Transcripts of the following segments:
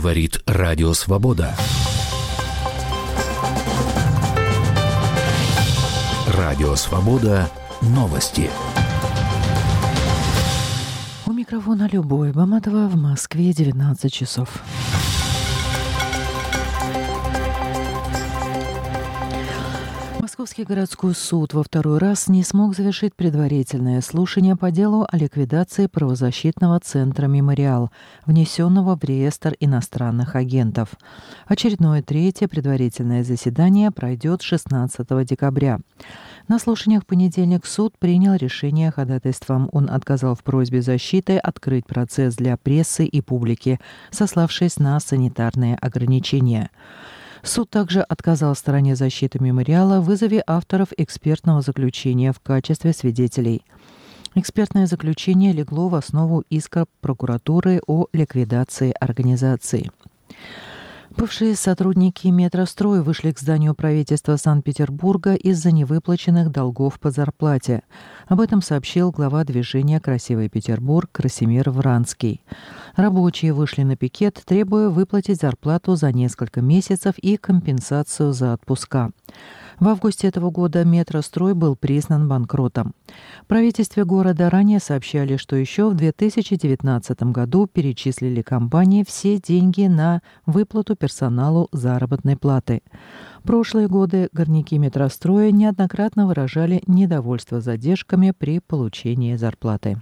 Говорит Радио Свобода. Радио Свобода. Новости. У микрофона Любовь Баматова, в Москве 19 часов. Московский городской суд во второй раз не смог завершить предварительное слушание по делу о ликвидации правозащитного центра «Мемориал», внесенного в реестр иностранных агентов. Очередное третье предварительное заседание пройдет 16 декабря. На слушаниях в понедельник суд принял решение ходатайством. Он отказал в просьбе защиты открыть процесс для прессы и публики, сославшись на санитарные ограничения. Суд также отказал стороне защиты «Мемориала» в вызове авторов экспертного заключения в качестве свидетелей. Экспертное заключение легло в основу иска прокуратуры о ликвидации организации. Бывшие сотрудники «Метрострой» вышли к зданию правительства Санкт-Петербурга из-за невыплаченных долгов по зарплате. Об этом сообщил глава движения «Красивый Петербург» Красимир Вранский. Рабочие вышли на пикет, требуя выплатить зарплату за несколько месяцев и компенсацию за отпуска. В августе этого года «Метрострой» был признан банкротом. В правительстве города ранее сообщали, что еще в 2019 году перечислили компании все деньги на выплату персоналу заработной платы. В прошлые годы горняки «Метростроя» неоднократно выражали недовольство задержками при получении зарплаты.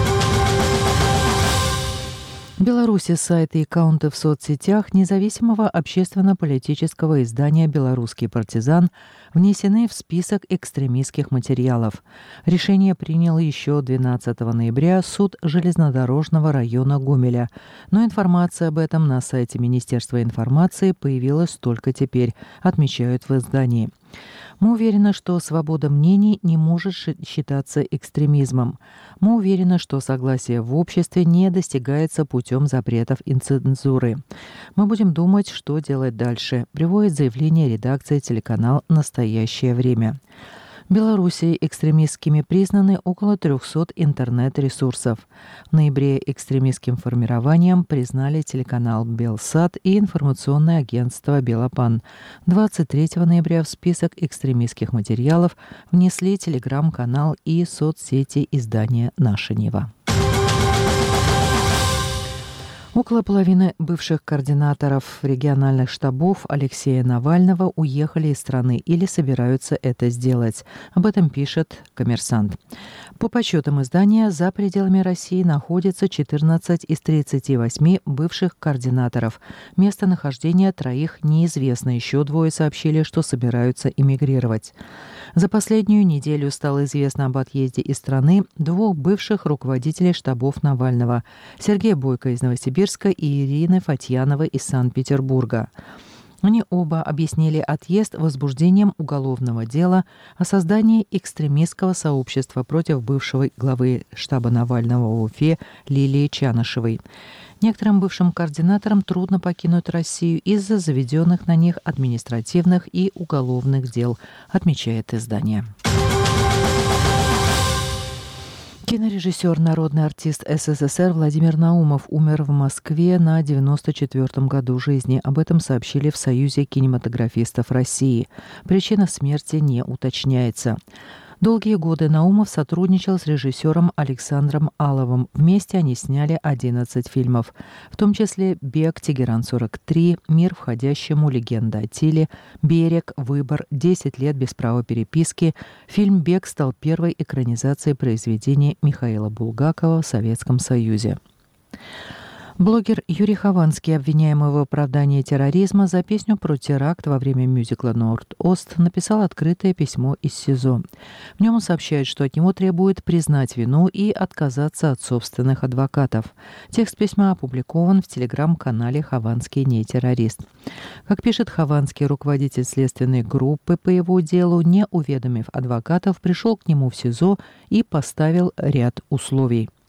В Беларуси сайты и аккаунты в соцсетях независимого общественно-политического издания «Белорусский партизан» внесены в список экстремистских материалов. Решение принял еще 12 ноября суд железнодорожного района Гомеля. Но информация об этом на сайте Министерства информации появилась только теперь, отмечают в издании. Мы уверены, что свобода мнений не может считаться экстремизмом. Мы уверены, что согласие в обществе не достигается путем запретов и цензуры. Мы будем думать, что делать дальше, приводит заявление редакции телеканал «Настоящее время». В Беларуси экстремистскими признаны около 300 интернет-ресурсов. В ноябре экстремистским формированием признали телеканал «Белсат» и информационное агентство «Белопан». 23 ноября в список экстремистских материалов внесли телеграм-канал и соцсети издания «Наша Нева». Около половины бывших координаторов региональных штабов Алексея Навального уехали из страны или собираются это сделать. Об этом пишет «Коммерсант». По подсчетам издания, за пределами России находится 14 из 38 бывших координаторов. Местонахождение троих неизвестно. Еще двое сообщили, что собираются эмигрировать. За последнюю неделю стало известно об отъезде из страны двух бывших руководителей штабов Навального – Сергея Бойко из Новосибирска и Ирины Фатьяновой из Санкт-Петербурга. Они оба объяснили отъезд возбуждением уголовного дела о создании экстремистского сообщества против бывшего главы штаба Навального в Уфе Лилии Чанышевой. Некоторым бывшим координаторам трудно покинуть Россию из-за заведенных на них административных и уголовных дел, отмечает издание. Кинорежиссер, народный артист СССР Владимир Наумов умер в Москве на 94-м году жизни. Об этом сообщили в Союзе кинематографистов России. Причина смерти не уточняется. Долгие годы Наумов сотрудничал с режиссером Александром Аловым. Вместе они сняли 11 фильмов, в том числе «Бег», «Тегеран-43», «Мир входящему», «Легенда о Тиле», «Берег», «Выбор», «10 лет без права переписки». Фильм «Бег» стал первой экранизацией произведения Михаила Булгакова в Советском Союзе. Блогер Юрий Хованский, обвиняемый в оправдании терроризма за песню про теракт во время мюзикла «Норд-Ост», написал открытое письмо из СИЗО. В нем он сообщает, что от него требует признать вину и отказаться от собственных адвокатов. Текст письма опубликован в телеграм-канале «Хованский не террорист». Как пишет Хованский, руководитель следственной группы по его делу, не уведомив адвокатов, пришел к нему в СИЗО и поставил ряд условий.